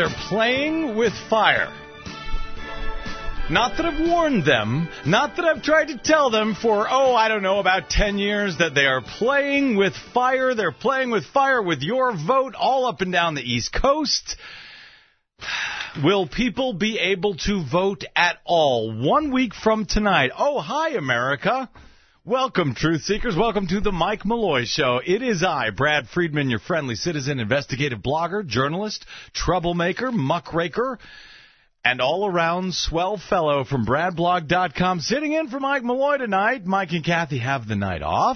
they're playing with fire. Not that I've warned them, not that I've tried to tell them for, about 10 years that they are playing with fire. They're playing with fire with your vote all up and down the East Coast. Will people be able to vote at all 1 week from tonight? Oh, hi, America. Welcome, Truth Seekers. Welcome to the Mike Malloy Show. It is I, Brad Friedman, your friendly citizen, investigative blogger, journalist, troublemaker, muckraker, and all-around swell fellow from BradBlog.com, sitting in for Mike Malloy tonight. Mike and Kathy have the night off,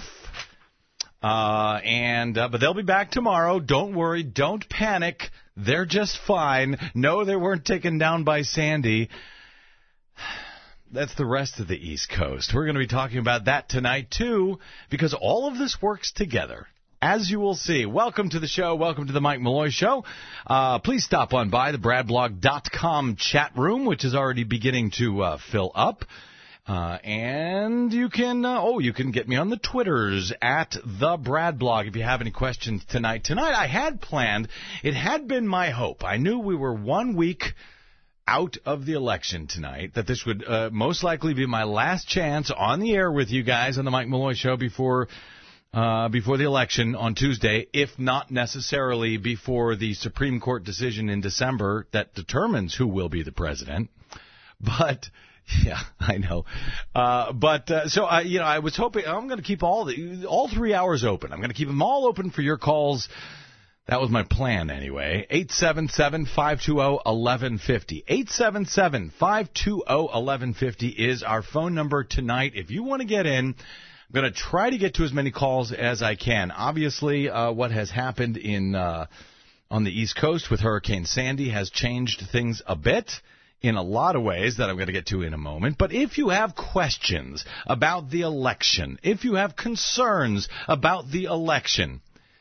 but they'll be back tomorrow. Don't worry. Don't panic. They're just fine. No, they weren't taken down by Sandy. That's the rest of the East Coast. We're going to be talking about that tonight, too, because all of this works together. As you will see, welcome to the show. Welcome to the Mike Malloy Show. Please stop on by the BradBlog.com chat room, which is already beginning to fill up. And you can get me on the Twitters at the BradBlog if you have any questions tonight. Tonight I had planned, it had been my hope. I knew we were 1 week out of the election tonight, that this would most likely be my last chance on the air with you guys on the Mike Malloy Show before the election on Tuesday, if not necessarily before the Supreme Court decision in December that determines who will be the president. But, yeah, I know. So I was hoping, I'm going to keep all 3 hours open. I'm going to keep them all open for your calls. That was my plan anyway. 877-520-1150. 877-520-1150 is our phone number tonight. If you want to get in, I'm going to try to get to as many calls as I can. Obviously, what has happened on the East Coast with Hurricane Sandy has changed things a bit in a lot of ways that I'm going to get to in a moment. But if you have questions about the election, if you have concerns about the election,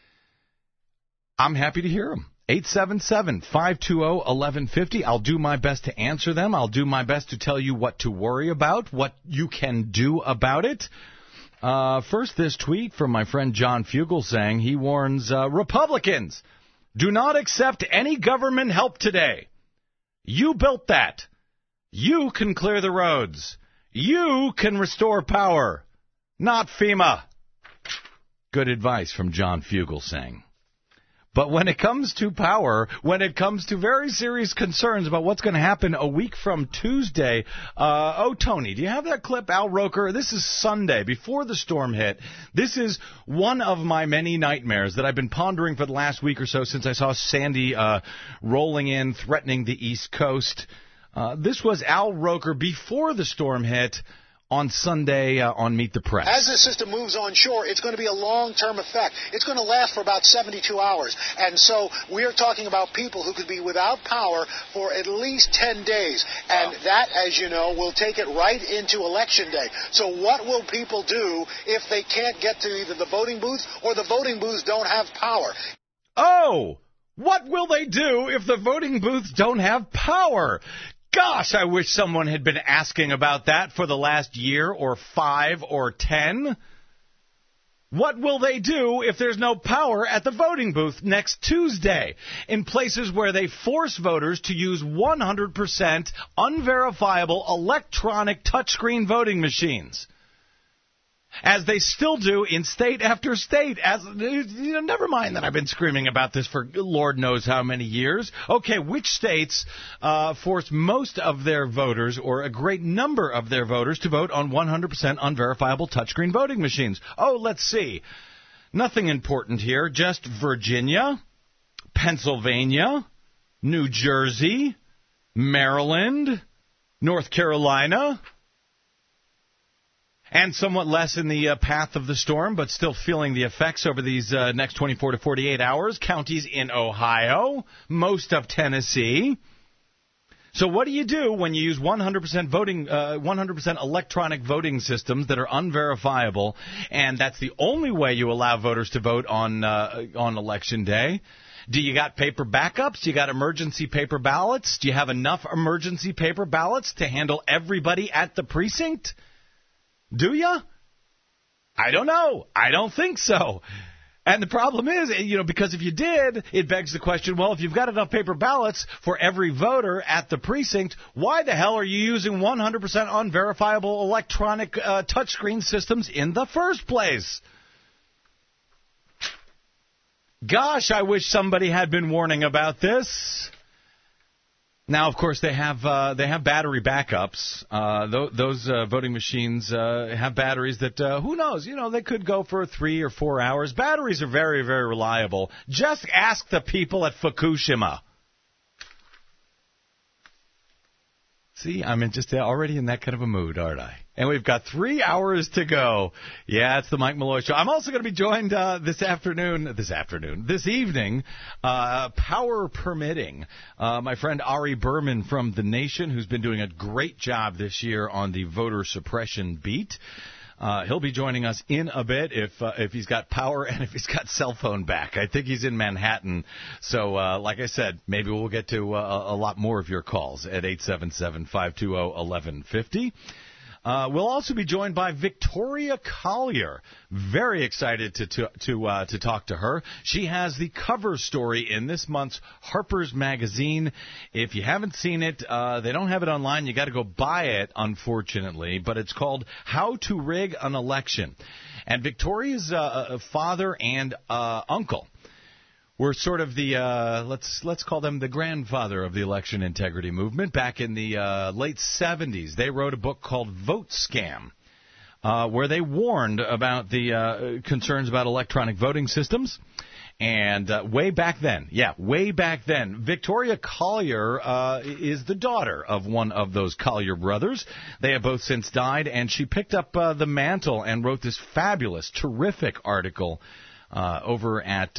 I'm happy to hear them. 877-520-1150. I'll do my best to answer them. I'll do my best to tell you what to worry about, what you can do about it. First, this tweet from my friend John Fugel saying he warns Republicans, do not accept any government help today. You built that. You can clear the roads. You can restore power. Not FEMA. Good advice from John Fugel saying. But when it comes to power, when it comes to very serious concerns about what's going to happen a week from Tuesday, Tony, do you have that clip, Al Roker? This is Sunday, before the storm hit. This is one of my many nightmares that I've been pondering for the last week or so since I saw Sandy rolling in, threatening the East Coast. This was Al Roker before the storm hit on Sunday on Meet the Press. As the system moves on shore, it's going to be a long-term effect. It's going to last for about 72 hours. And so we're talking about people who could be without power for at least 10 days. And that, as you know, will take it right into Election Day. So what will people do if they can't get to either the voting booths or the voting booths don't have power? Oh, what will they do if the voting booths don't have power? Gosh, I wish someone had been asking about that for the last year or 5 or 10. What will they do if there's no power at the voting booth next Tuesday in places where they force voters to use 100% unverifiable electronic touchscreen voting machines? As they still do in state after state. Never mind that I've been screaming about this for Lord knows how many years. Okay, which states force most of their voters, or a great number of their voters, to vote on 100% unverifiable touchscreen voting machines? Oh, let's see. Nothing important here. Just Virginia, Pennsylvania, New Jersey, Maryland, North Carolina, and somewhat less in the path of the storm, but still feeling the effects over these next 24 to 48 hours. Counties in Ohio, most of Tennessee. So what do you do when you use 100% voting, 100% electronic voting systems that are unverifiable, and that's the only way you allow voters to vote on Election Day? Do you got paper backups? Do you got emergency paper ballots? Do you have enough emergency paper ballots to handle everybody at the precinct? Do you? I don't know. I don't think so. And the problem is, because if you did, it begs the question, well, if you've got enough paper ballots for every voter at the precinct, why the hell are you using 100% unverifiable electronic touchscreen systems in the first place? Gosh, I wish somebody had been warning about this. Now, of course, they have battery backups. Those voting machines have batteries that, who knows, they could go for 3 or 4 hours. Batteries are very, very reliable. Just ask the people at Fukushima. See, I'm just already in that kind of a mood, aren't I? And we've got 3 hours to go. Yeah, it's the Mike Malloy Show. I'm also going to be joined this evening, power permitting. My friend Ari Berman from The Nation, who's been doing a great job this year on the voter suppression beat. He'll be joining us in a bit if he's got power and if he's got cell phone back. I think he's in Manhattan. So, like I said, maybe we'll get to a lot more of your calls at 877-520-1150. We'll also be joined by Victoria Collier. Very excited to talk to her. She has the cover story in this month's Harper's Magazine. If you haven't seen it, they don't have it online. You got to go buy it, unfortunately. But it's called "How to Rig an Election," and Victoria's father and uncle were sort of the let's call them the grandfather of the election integrity movement. Back in the late 70s, they wrote a book called Vote Scam, where they warned about the concerns about electronic voting systems. And way back then, Victoria Collier is the daughter of one of those Collier brothers. They have both since died, and she picked up the mantle and wrote this fabulous, terrific article over at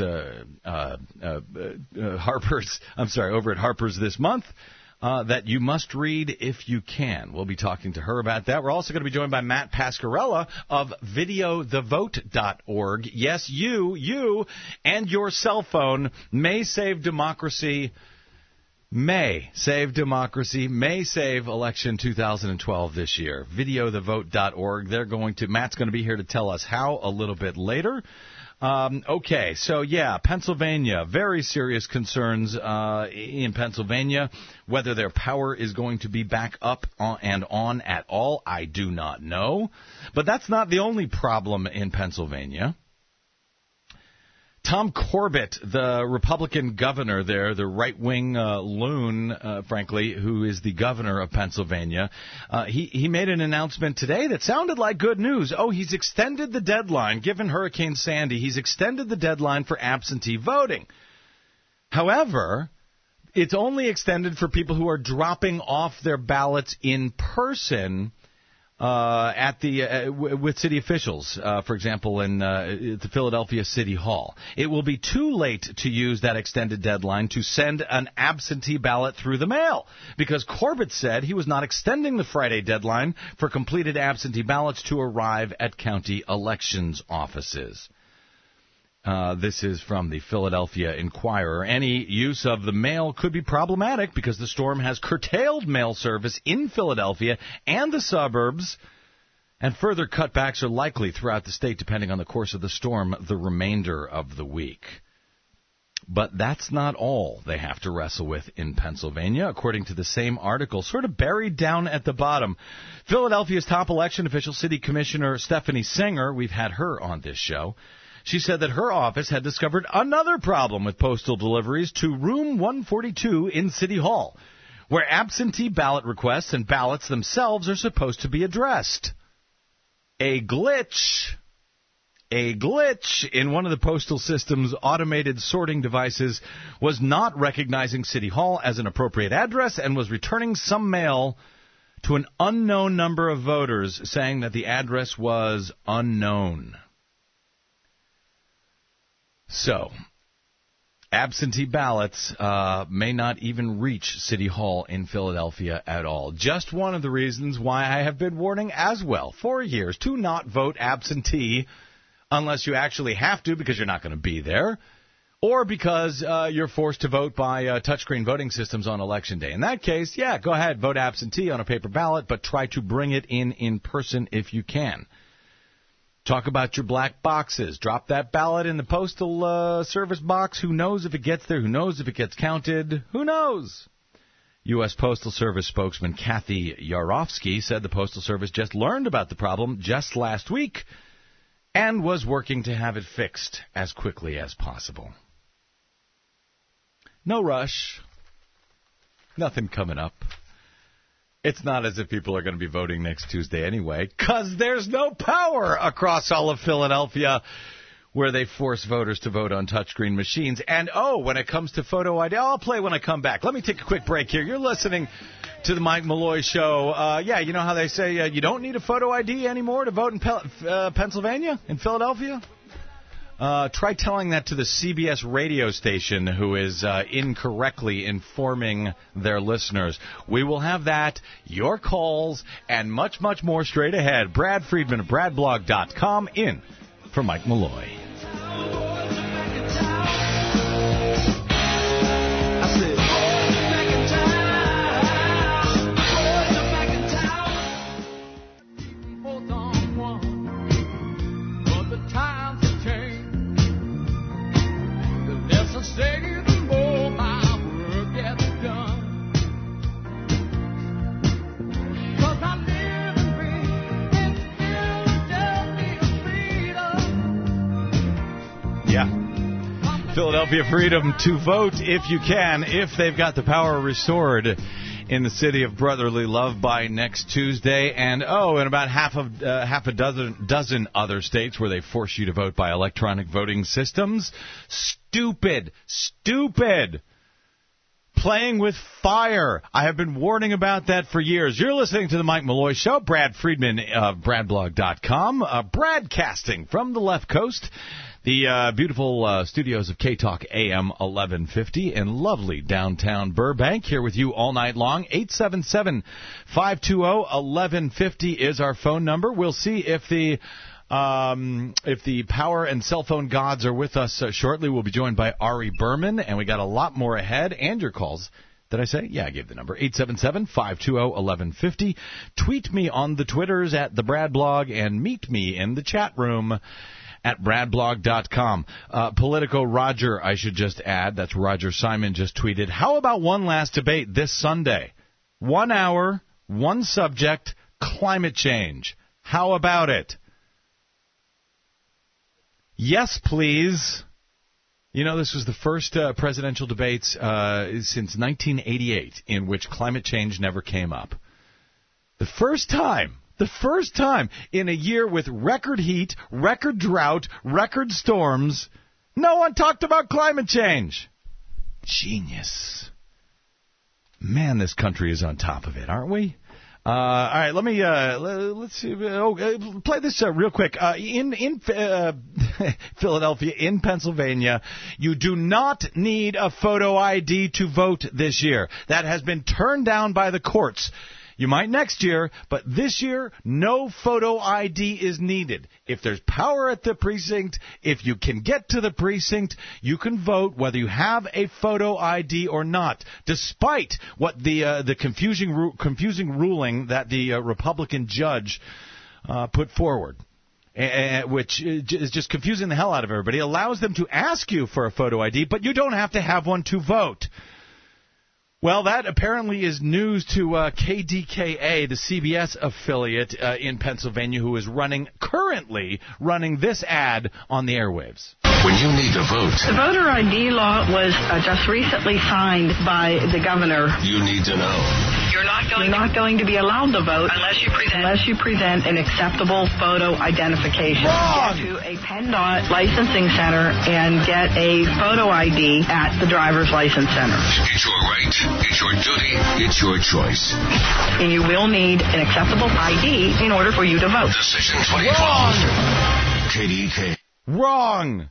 Harper's this month that you must read if you can. We'll be talking to her about that. We're also going to be joined by Matt Pasquarella of videothevote.org. Yes, you and your cell phone may save democracy. May save election 2012 this year. Videothevote.org. Matt's going to be here to tell us how a little bit later. Okay, so yeah, Pennsylvania, very serious concerns in Pennsylvania. Whether their power is going to be back up and on at all, I do not know. But that's not the only problem in Pennsylvania. Tom Corbett, the Republican governor there, the right-wing loon, frankly, who is the governor of Pennsylvania, he made an announcement today that sounded like good news. Oh, he's extended the deadline, given Hurricane Sandy, he's extended the deadline for absentee voting. However, it's only extended for people who are dropping off their ballots in person with city officials, for example, in the Philadelphia City Hall. It will be too late to use that extended deadline to send an absentee ballot through the mail, because Corbett said he was not extending the Friday deadline for completed absentee ballots to arrive at county elections offices. This is from the Philadelphia Inquirer. Any use of the mail could be problematic because the storm has curtailed mail service in Philadelphia and the suburbs, and further cutbacks are likely throughout the state depending on the course of the storm the remainder of the week. But that's not all they have to wrestle with in Pennsylvania, according to the same article, sort of buried down at the bottom. Philadelphia's top election official, City Commissioner Stephanie Singer, we've had her on this show. She said that her office had discovered another problem with postal deliveries to room 142 in City Hall, where absentee ballot requests and ballots themselves are supposed to be addressed. A glitch in one of the postal system's automated sorting devices was not recognizing City Hall as an appropriate address and was returning some mail to an unknown number of voters, saying that the address was unknown. So, absentee ballots may not even reach City Hall in Philadelphia at all. Just one of the reasons why I have been warning as well for years to not vote absentee unless you actually have to because you're not going to be there, or because you're forced to vote by touchscreen voting systems on Election Day. In that case, yeah, go ahead, vote absentee on a paper ballot, but try to bring it in person if you can. Talk about your black boxes. Drop that ballot in the postal service box. Who knows if it gets there? Who knows if it gets counted? Who knows? U.S. Postal Service spokesman Kathy Yarofsky said the Postal Service just learned about the problem just last week and was working to have it fixed as quickly as possible. No rush. Nothing coming up. It's not as if people are going to be voting next Tuesday anyway, because there's no power across all of Philadelphia where they force voters to vote on touchscreen machines. And, when it comes to photo ID, I'll play when I come back. Let me take a quick break here. You're listening to the Mike Malloy Show. You know how they say you don't need a photo ID anymore to vote in Pennsylvania, in Philadelphia? Try telling that to the CBS radio station, who is incorrectly informing their listeners. We will have that, your calls, and much, much more straight ahead. Brad Friedman of BradBlog.com in for Mike Malloy. Philadelphia freedom to vote if you can, if they've got the power restored in the city of brotherly love by next Tuesday. And, in about half a dozen other states where they force you to vote by electronic voting systems. Stupid. Playing with fire. I have been warning about that for years. You're listening to the Mike Malloy Show. Brad Friedman of BradBlog.com, broadcasting from the left coast. The beautiful studios of K-Talk AM 1150 in lovely downtown Burbank. Here with you all night long. 877-520-1150 is our phone number. We'll see if the power and cell phone gods are with us shortly. We'll be joined by Ari Berman, and we got a lot more ahead. And your calls. Did I say? Yeah, I gave the number. 877-520-1150. Tweet me on the Twitters at the Brad Blog and meet me in the chat room at BradBlog.com. Politico Roger, I should just add, that's Roger Simon, just tweeted, how about one last debate this Sunday? 1 hour, one subject, climate change. How about it? Yes, please. You know, this was the first presidential debates since 1988 in which climate change never came up. The first time in a year with record heat, record drought, record storms, no one talked about climate change. Genius. Man, this country is on top of it, aren't we? All right, let's see. Play this real quick. In Philadelphia, in Pennsylvania, you do not need a photo ID to vote this year. That has been turned down by the courts. You might next year, but this year, no photo ID is needed. If there's power at the precinct, if you can get to the precinct, you can vote whether you have a photo ID or not, despite what the confusing ruling that the Republican judge put forward, which is just confusing the hell out of everybody. It allows them to ask you for a photo ID, but you don't have to have one to vote. Well, that apparently is news to KDKA, the CBS affiliate in Pennsylvania, who is currently running this ad on the airwaves. When you need to vote. The voter ID law was just recently signed by the governor. You need to know. You're not going to be allowed to vote unless you present an acceptable photo identification. Wrong. Get to a PennDOT licensing center and get a photo ID at the driver's license center. It's your right. It's your duty. It's your choice. And you will need an acceptable ID in order for you to vote. Decision 2012. KDK. Wrong.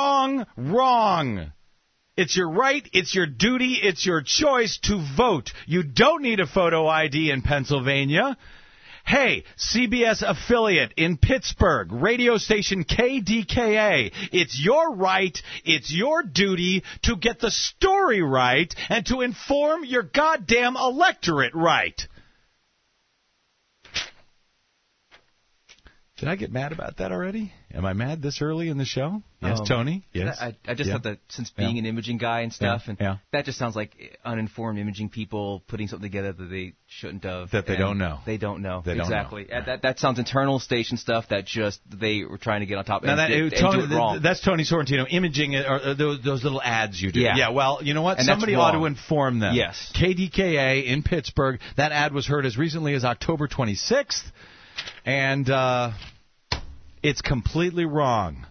It's your right, it's your duty, it's your choice to vote. You don't need a photo ID in Pennsylvania. Hey, CBS affiliate in Pittsburgh, radio station KDKA, it's your right, it's your duty to get the story right and to inform your goddamn electorate right. Did I get mad about that already? Am I mad this early in the show? Yes, Tony? Yes. I just thought that since being an imaging guy and stuff, that just sounds like uninformed imaging people putting something together that they shouldn't have. That they don't know. They don't know. They exactly. Don't know. That sounds internal station stuff that just they were trying to get on top of now and do it wrong. That's Tony Sorrentino. Imaging, or those little ads you do. Yeah. Well, you know what? And somebody ought to inform them. Yes. KDKA in Pittsburgh, that ad was heard as recently as October 26th. And it's completely wrong.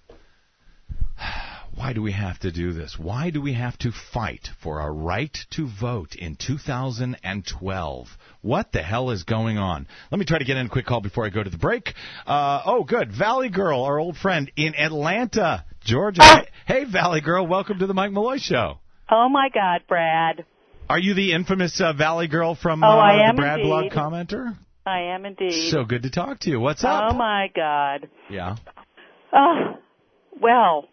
Why do we have to do this? Why do we have to fight for our right to vote in 2012? What the hell is going on? Let me try to get in a quick call before I go to the break. Good. Valley Girl, our old friend in Atlanta, Georgia. Hey, Valley Girl, welcome to the Mike Malloy Show. Oh, my God, Brad. Are you the infamous Valley Girl from I am the Brad indeed. Blog commenter? I am indeed. So good to talk to you. What's up? Oh, my God. Yeah. Well,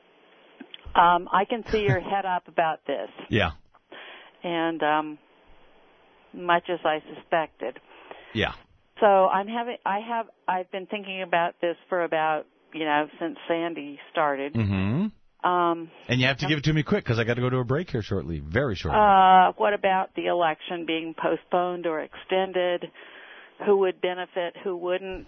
I can see your head up about this. Yeah. And much as I suspected. Yeah. So I've been thinking about this for about, since Sandy started. Mm-hmm. And you have to give it to me quick because I got to go to a break here shortly, very shortly. What about the election being postponed or extended? Who would benefit? Who wouldn't?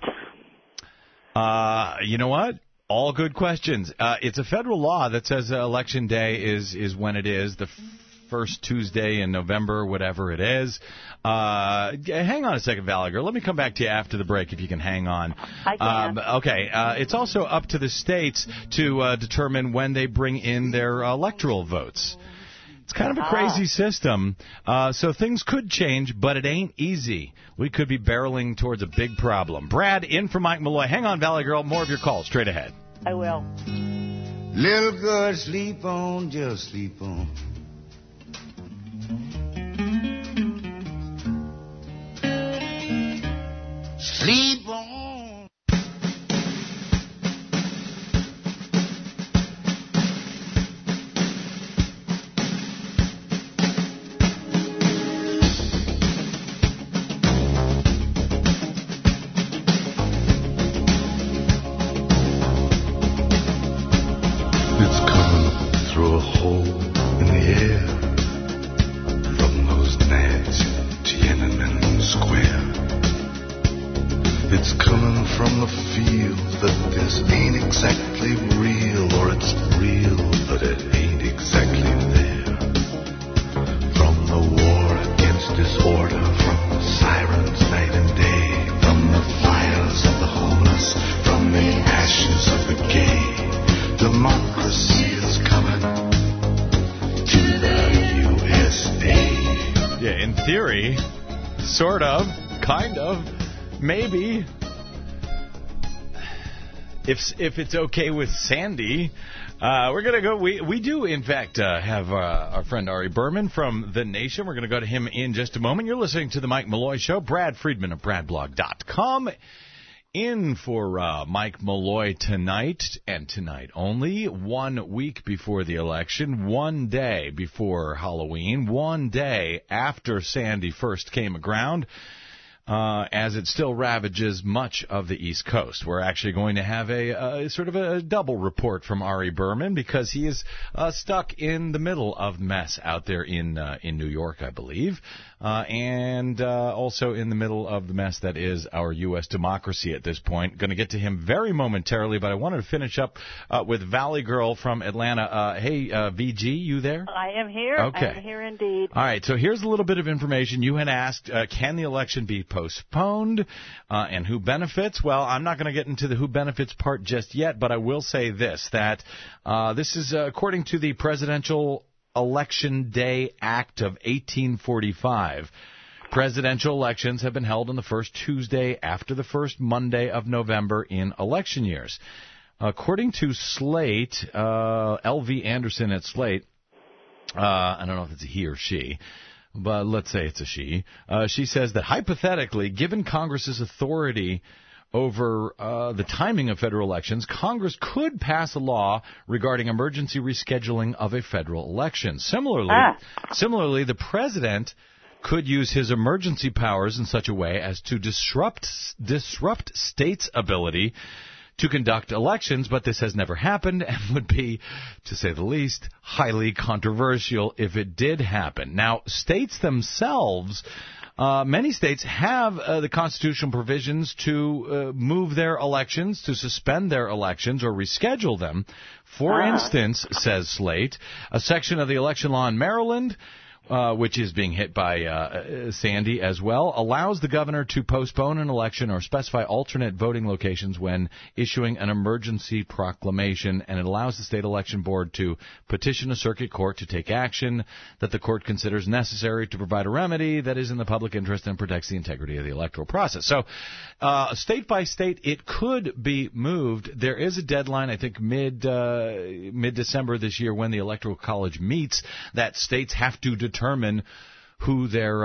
You know what? All good questions. It's a federal law that says Election Day is when it is, the first Tuesday in November, whatever it is. Hang on a second, Gallagher. Let me come back to you after the break if you can hang on. I can. Okay. It's also up to the states to determine when they bring in their electoral votes. It's kind of a crazy system, so things could change, but it ain't easy. We could be barreling towards a big problem. Brad, in for Mike Malloy. Hang on, Valley Girl. More of your calls straight ahead. I will. Little girl, sleep on, just sleep on. Sleep on. Sort of, kind of, maybe. If it's okay with Sandy, we're gonna go. We do in fact have our friend Ari Berman from The Nation. We're gonna go to him in just a moment. You're listening to the Mike Malloy Show. Brad Friedman of BradBlog.com. In for Mike Malloy tonight, and tonight only, 1 week before the election, 1 day before Halloween, 1 day after Sandy first came aground, as it still ravages much of the East Coast. We're actually going to have a sort of a double report from Ari Berman because he is stuck in the middle of mess out there in New York, I believe. And also in the middle of the mess that is our U.S. democracy at this point. Going to get to him very momentarily, but I wanted to finish up with Valley Girl from Atlanta. Hey, VG, you there? I am here. Okay. I am here indeed. All right, so here's a little bit of information. You had asked, can the election be postponed, and who benefits? Well, I'm not going to get into the who benefits part just yet, but I will say this, that this is according to the Presidential Election Day Act of 1845. Presidential elections have been held on the first Tuesday after the first Monday of November in election years. According to Slate, L.V. Anderson at Slate, I don't know if it's a he or she, but let's say it's a she. She says that hypothetically, given Congress's authority over the timing of federal elections, Congress could pass a law regarding emergency rescheduling of a federal election. Similarly, the president could use his emergency powers in such a way as to disrupt states' ability to conduct elections, but this has never happened and would be, to say the least, highly controversial if it did happen. Now, states themselves, many states have the constitutional provisions to move their elections, to suspend their elections, or reschedule them. For instance, says Slate, a section of the election law in Maryland, which is being hit by Sandy as well, allows the governor to postpone an election or specify alternate voting locations when issuing an emergency proclamation, and it allows the state election board to petition a circuit court to take action that the court considers necessary to provide a remedy that is in the public interest and protects the integrity of the electoral process. So, state by state, it could be moved. There is a deadline, I think mid-December this year, when the Electoral College meets, that states have to determine who their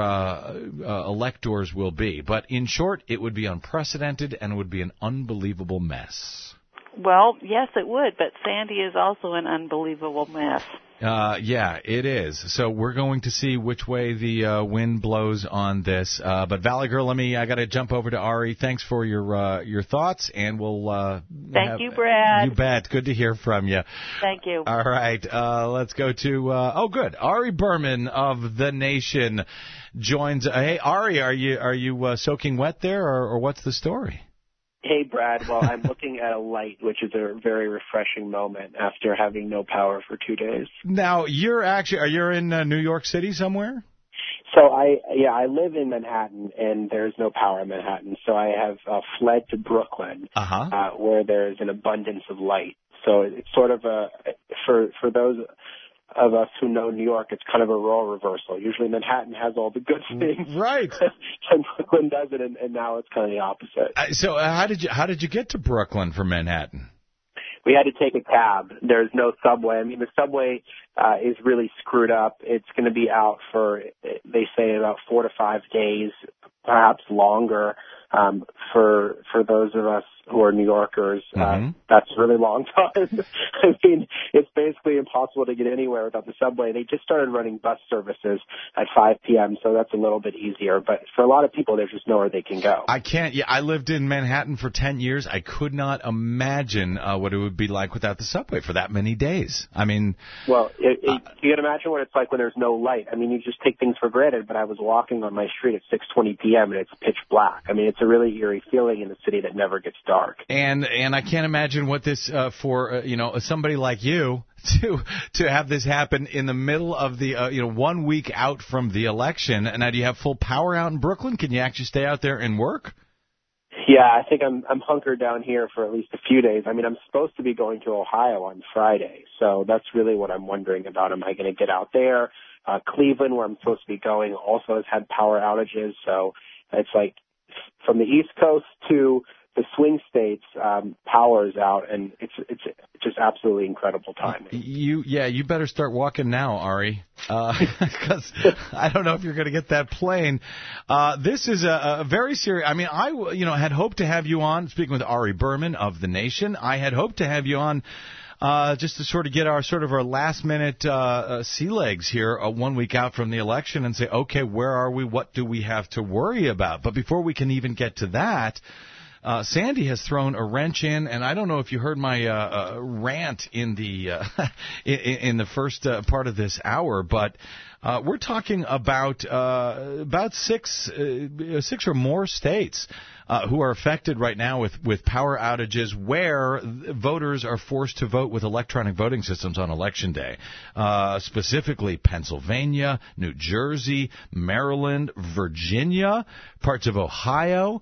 electors will be. But in short, it would be unprecedented and would be an unbelievable mess. Well, yes, it would, but Sandy is also an unbelievable mess. Yeah, it is. So we're going to see which way the wind blows on this. But Valley Girl, I got to jump over to Ari. Thanks for your thoughts, and we'll. Thank you, Brad. You bet. Good to hear from you. Thank you. All right, let's go to. Good. Ari Berman of The Nation joins. Hey, Ari, are you soaking wet there, or what's the story? Hey, Brad. Well, I'm looking at a light, which is a very refreshing moment after having no power for 2 days. Now, you're in New York City somewhere? So I live in Manhattan, and there's no power in Manhattan. So I have fled to Brooklyn, where there's an abundance of light. So it's sort of for those of us who know New York, it's kind of a role reversal. Usually Manhattan has all the good things, right? And Brooklyn doesn't, and now it's kind of the opposite. So how did you get to Brooklyn from Manhattan? We had to take a cab. There's no subway. I mean, the subway is really screwed up. It's going to be out for, they say, about 4 to 5 days, perhaps longer. For those of us who are New Yorkers, that's a really long time. I mean, it's basically impossible to get anywhere without the subway. They just started running bus services at 5 p.m., so that's a little bit easier. But for a lot of people, there's just nowhere they can go. I can't. Yeah, I lived in Manhattan for 10 years. I could not imagine what it would be like without the subway for that many days. I mean, well, you can imagine what it's like when there's no light. I mean, you just take things for granted. But I was walking on my street at 6:20 p.m. and it's pitch black. I mean, it's a really eerie feeling in a city that never gets dark. And I can't imagine what this for somebody like you to have this happen in the middle of the 1 week out from the election. And now, do you have full power out in Brooklyn? Can you actually stay out there and work? Yeah, I think I'm hunkered down here for at least a few days. I mean, I'm supposed to be going to Ohio on Friday, so that's really what I'm wondering about. Am I going to get out there? Cleveland, where I'm supposed to be going, also has had power outages, so it's like from the East Coast to the swing states, power's out, and it's just absolutely incredible timing. You better start walking now, Ari, because I don't know if you're going to get that plane. This is a very serious. I mean, I had hoped to have you on. Speaking with Ari Berman of The Nation, I had hoped to have you on. Just to sort of get our last minute sea legs here 1 week out from the election and say, okay, where are we? What do we have to worry about? But before we can even get to that, Sandy has thrown a wrench in, and I don't know if you heard my rant in the in the first part of this hour, but we're talking about six or more states who are affected right now with power outages, where voters are forced to vote with electronic voting systems on Election Day. Specifically, Pennsylvania, New Jersey, Maryland, Virginia, parts of Ohio.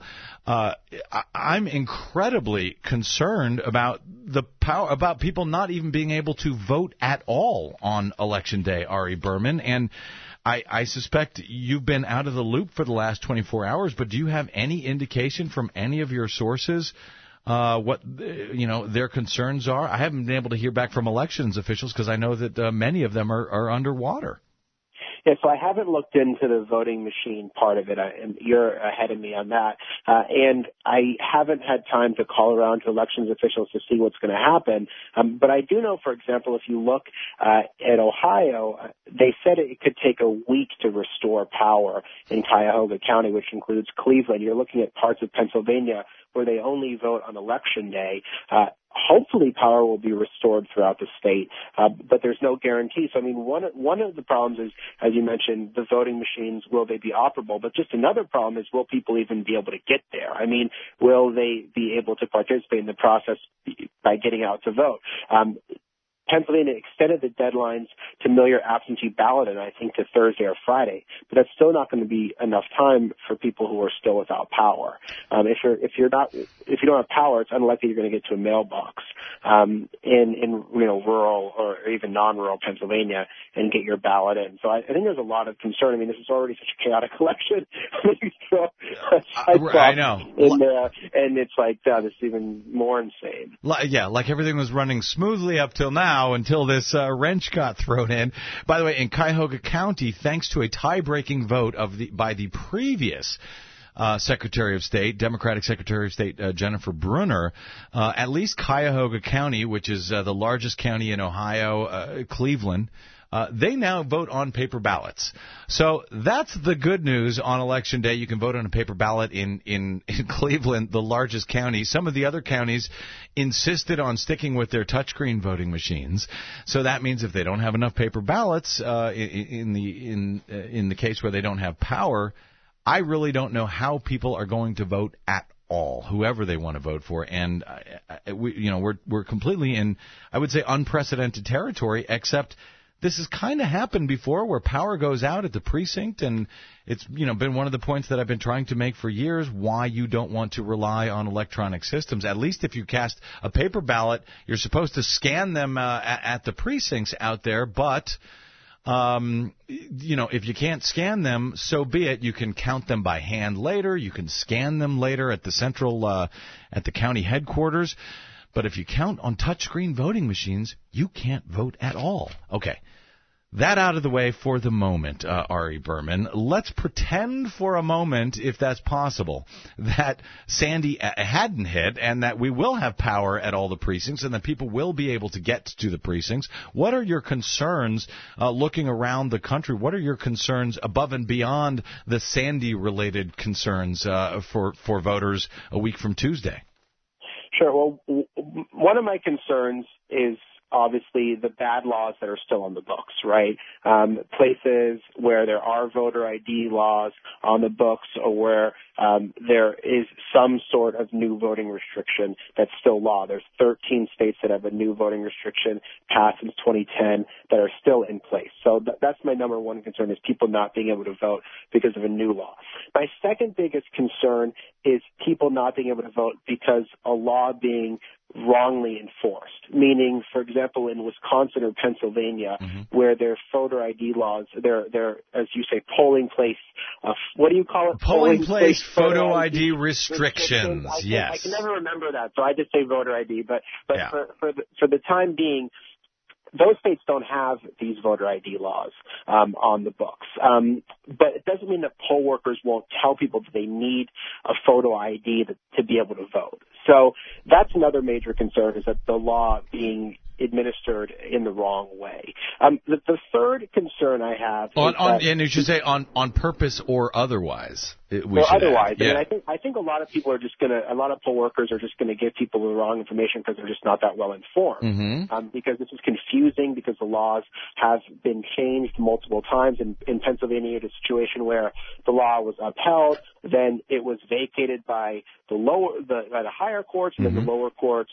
I'm incredibly concerned about about people not even being able to vote at all on Election Day, Ari Berman. And I suspect you've been out of the loop for the last 24 hours, but do you have any indication from any of your sources what their concerns are? I haven't been able to hear back from elections officials because I know that many of them are underwater. Yeah, so I haven't looked into the voting machine part of it, and you're ahead of me on that. And I haven't had time to call around to elections officials to see what's going to happen. But I do know, for example, if you look at Ohio, they said it could take a week to restore power in Cuyahoga County, which includes Cleveland. You're looking at parts of Pennsylvania where they only vote on Election Day. Hopefully power will be restored throughout the state, but there's no guarantee. So, I mean, one of the problems is, as you mentioned, the voting machines, will they be operable? But just another problem is, will people even be able to get there? I mean, will they be able to participate in the process by getting out to vote? Pennsylvania extended the deadlines to mail your absentee ballot in, I think, to Thursday or Friday, but that's still not going to be enough time for people who are still without power. If you don't have power, it's unlikely you're going to get to a mailbox in rural or even non-rural Pennsylvania and get your ballot in. So I think there's a lot of concern. I mean, this is already such a chaotic election. You throw I know. In there, and it's like, this is even more insane. Yeah, like everything was running smoothly up till now, until this wrench got thrown in. By the way, in Cuyahoga County, thanks to a tie-breaking vote by the previous Secretary of State, Democratic Secretary of State Jennifer Brunner, at least Cuyahoga County, which is the largest county in Ohio, Cleveland, they now vote on paper ballots. So that's the good news on Election Day. You can vote on a paper ballot in Cleveland, the largest county. Some of the other counties insisted on sticking with their touchscreen voting machines. So that means if they don't have enough paper ballots, in the case where they don't have power, I really don't know how people are going to vote at all, whoever they want to vote for. And we're completely in, I would say, unprecedented territory, except this has kind of happened before, where power goes out at the precinct, and it's been one of the points that I've been trying to make for years, why you don't want to rely on electronic systems. At least if you cast a paper ballot, you're supposed to scan them at the precincts out there, but if you can't scan them, so be it. You can count them by hand later. You can scan them later at the at the county headquarters. But if you count on touchscreen voting machines, you can't vote at all. Okay. That out of the way for the moment, Ari Berman. Let's pretend for a moment, if that's possible, that Sandy hadn't hit and that we will have power at all the precincts and that people will be able to get to the precincts. What are your concerns looking around the country? What are your concerns above and beyond the Sandy-related concerns for voters a week from Tuesday? Sure. Well, one of my concerns is obviously the bad laws that are still on the books, right? Places where there are voter ID laws on the books, or where there is some sort of new voting restriction that's still law. There's 13 states that have a new voting restriction passed since 2010 that are still in place. So that's my number one concern, is people not being able to vote because of a new law. My second biggest concern is people not being able to vote because a law being wrongly enforced, meaning, for example, in Wisconsin or Pennsylvania, where their voter ID laws, their as you say, polling place, what do you call it? Polling place photo ID restrictions. Yes. I can never remember that, so I just say voter ID. But yeah. for the time being, those states don't have these voter ID laws on the books. But it doesn't mean that poll workers won't tell people that they need a photo ID to be able to vote. So that's another major concern, is that the law being administered in the wrong way. The third concern I have and you should say on purpose or otherwise. Otherwise. Yeah. I mean, I think a lot of people are a lot of poll workers are just gonna give people the wrong information because they're just not that well informed. Because this is confusing, because the laws have been changed multiple times. In Pennsylvania, you had a situation where the law was upheld, then it was vacated by the higher courts, and then the lower courts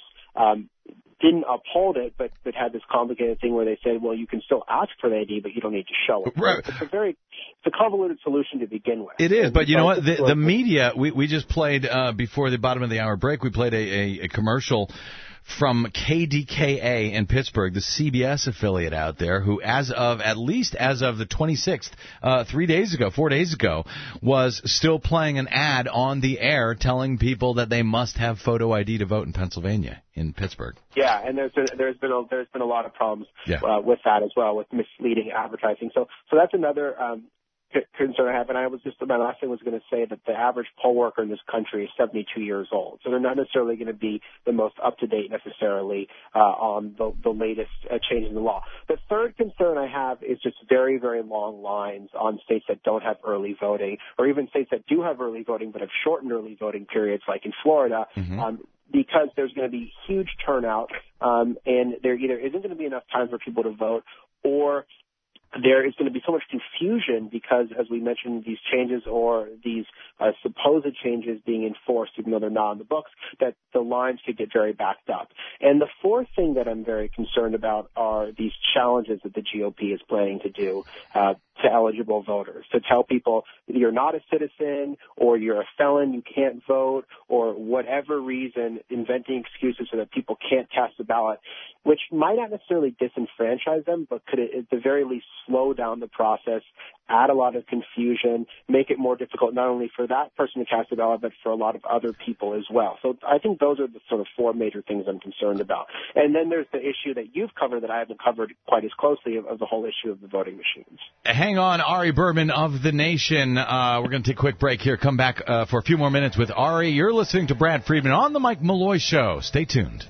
didn't uphold it, but had this complicated thing where they said, well, you can still ask for the ID, but you don't need to show it. Right. It's a very it's a convoluted solution to begin with. It is, but you know what? The media, we just played, before the bottom of the hour break, we played a commercial from KDKA in Pittsburgh, the CBS affiliate out there, who as of the 26th, 4 days ago, was still playing an ad on the air telling people that they must have photo ID to vote in Pennsylvania, in Pittsburgh. Yeah, and there's been a lot of problems with that as well, with misleading advertising. So that's another concern I have, and my last thing was going to say that the average poll worker in this country is 72 years old, so they're not necessarily going to be the most up-to-date necessarily on the latest changes in the law. The third concern I have is just very, very long lines on states that don't have early voting, or even states that do have early voting but have shortened early voting periods, like in Florida. Because there's going to be huge turnout, and there either isn't going to be enough time for people to vote, or there is going to be so much confusion because, as we mentioned, these changes or these supposed changes being enforced, even though they're not on the books, that the lines could get very backed up. And the fourth thing that I'm very concerned about are these challenges that the GOP is planning to do to eligible voters, to tell people you're not a citizen or you're a felon, you can't vote, or whatever reason, inventing excuses so that people can't cast a ballot, which might not necessarily disenfranchise them, but could at the very least slow down the process, add a lot of confusion, make it more difficult not only for that person to cast a ballot, but for a lot of other people as well. So I think those are the sort of four major things I'm concerned about. And then there's the issue that you've covered that I haven't covered quite as closely of the whole issue of the voting machines. Hang on, Ari Berman of The Nation. We're going to take a quick break here. Come back for a few more minutes with Ari. You're listening to Brad Friedman on The Mike Malloy Show. Stay tuned.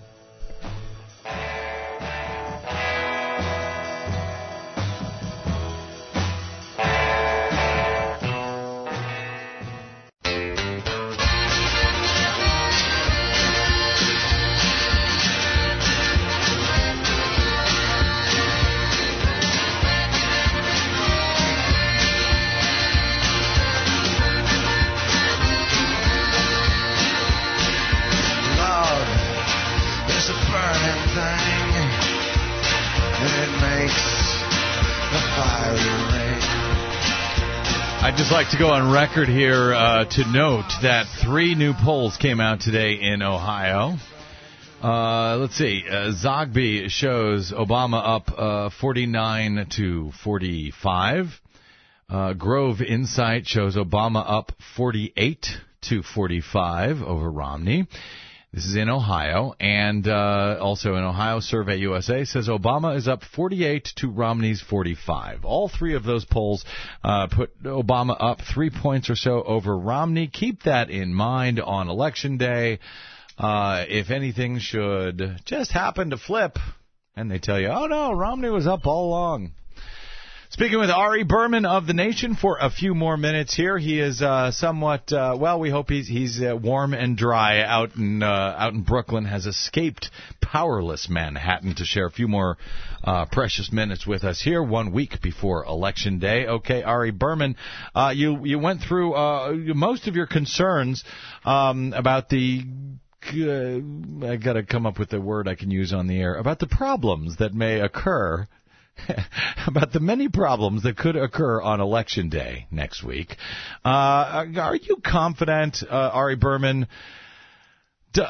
I'd just like to go on record here to note that 3 new polls came out today in Ohio. Let's see. Zogby shows Obama up 49 to 45. Grove Insight shows Obama up 48 to 45 over Romney. This is in Ohio, and also in Ohio, Survey USA says Obama is up 48 to Romney's 45. All 3 of those polls put Obama up 3 points or so over Romney. Keep that in mind on Election Day. If anything should just happen to flip, and they tell you, oh no, Romney was up all along. Speaking with Ari Berman of The Nation for a few more minutes here. He is somewhat, we hope he's warm and dry out in Brooklyn, has escaped powerless Manhattan to share a few more precious minutes with us here 1 week before Election Day. Okay, Ari Berman, you went through most of your concerns about the I got to come up with a word I can use on the air, about the problems that may occur about the many problems that could occur on Election Day next week. Are you confident, Ari Berman, do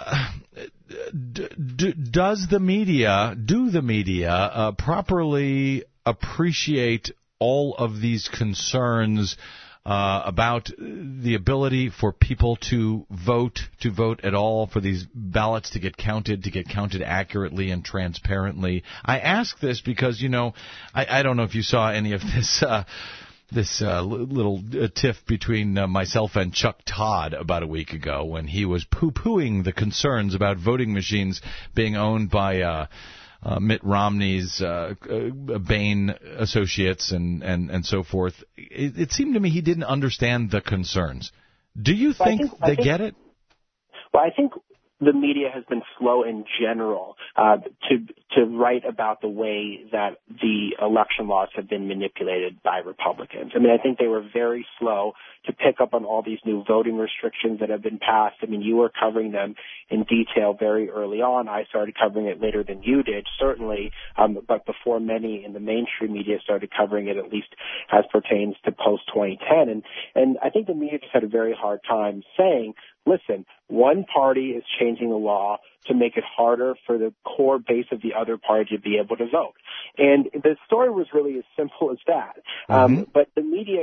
the media properly appreciate all of these concerns about the ability for people to vote at all, for these ballots to get counted accurately and transparently? I ask this because, I don't know if you saw any of this little tiff between myself and Chuck Todd about a week ago when he was poo-pooing the concerns about voting machines being owned by Mitt Romney's Bain associates and so forth. It seemed to me he didn't understand the concerns. Do you think they get it? Well, I think the media has been slow in general to write about the way that the election laws have been manipulated by Republicans. I mean, I think they were very slow to pick up on all these new voting restrictions that have been passed. I mean, you were covering them in detail very early on. I started covering it later than you did, certainly, but before many in the mainstream media started covering it, at least as pertains to post-2010. And I think the media just had a very hard time saying, listen, one party is changing the law to make it harder for the core base of the other party to be able to vote. And the story was really as simple as that. But the media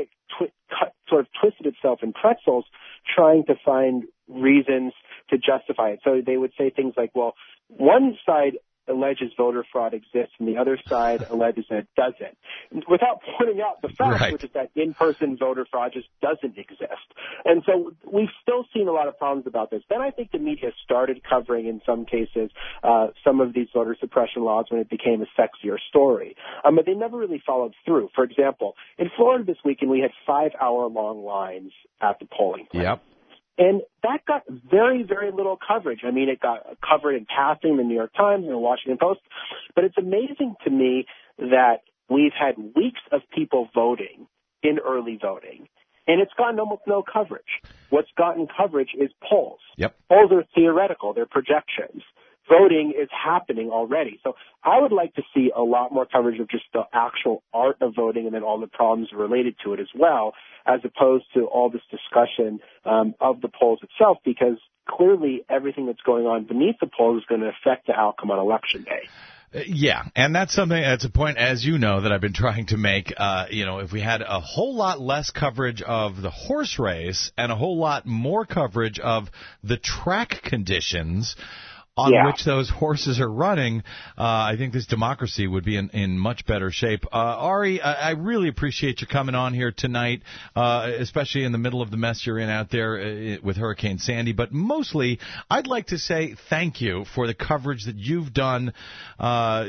sort of twisted itself in pretzels trying to find reasons to justify it. So they would say things like, well, one side alleges voter fraud exists and the other side alleges that it doesn't, without pointing out the fact, which is that in-person voter fraud just doesn't exist. And so we've still seen a lot of problems about this. Then I think the media started covering, in some cases, some of these voter suppression laws when it became a sexier story. But they never really followed through. For example, in Florida this weekend, we had 5-hour-long lines at the polling place. Yep. And that got very, very little coverage. I mean, it got covered in passing in the New York Times and the Washington Post. But it's amazing to me that we've had weeks of people voting in early voting, and it's gotten almost no coverage. What's gotten coverage is polls. Yep. Polls are theoretical. They're projections. Voting is happening already. So I would like to see a lot more coverage of just the actual art of voting and then all the problems related to it as well, as opposed to all this discussion of the polls itself, because clearly everything that's going on beneath the polls is going to affect the outcome on Election Day. Yeah, and that's a point, as you know, that I've been trying to make. If we had a whole lot less coverage of the horse race and a whole lot more coverage of the track conditions on which those horses are running, I think this democracy would be in much better shape. Ari, I really appreciate you coming on here tonight, especially in the middle of the mess you're in out there with Hurricane Sandy. But mostly, I'd like to say thank you for the coverage that you've done, about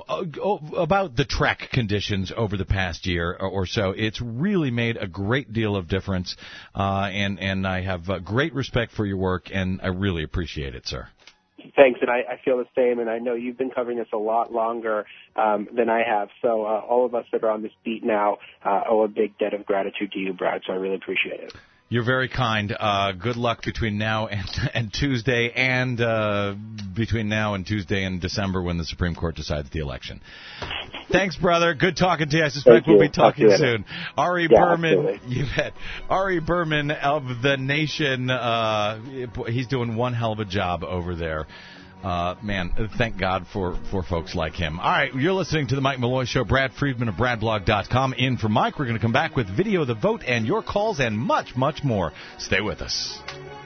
the track conditions over the past year or so. It's really made a great deal of difference, and I have great respect for your work, and I really appreciate it, sir. Thanks, and I feel the same, and I know you've been covering this a lot longer than I have. So all of us that are on this beat now owe a big debt of gratitude to you, Brad, so I really appreciate it. You're very kind. Good luck between now and Tuesday, and between now and Tuesday in December when the Supreme Court decides the election. Thanks, brother. Good talking to you. I suspect we'll be talking soon. Ari Berman, absolutely. You bet. Ari Berman of The Nation. He's doing one hell of a job over there. Man, thank God for folks like him. All right, you're listening to the Mike Malloy Show. Brad Friedman of BradBlog.com in for Mike. We're going to come back with video of the vote and your calls and much, much more. Stay with us.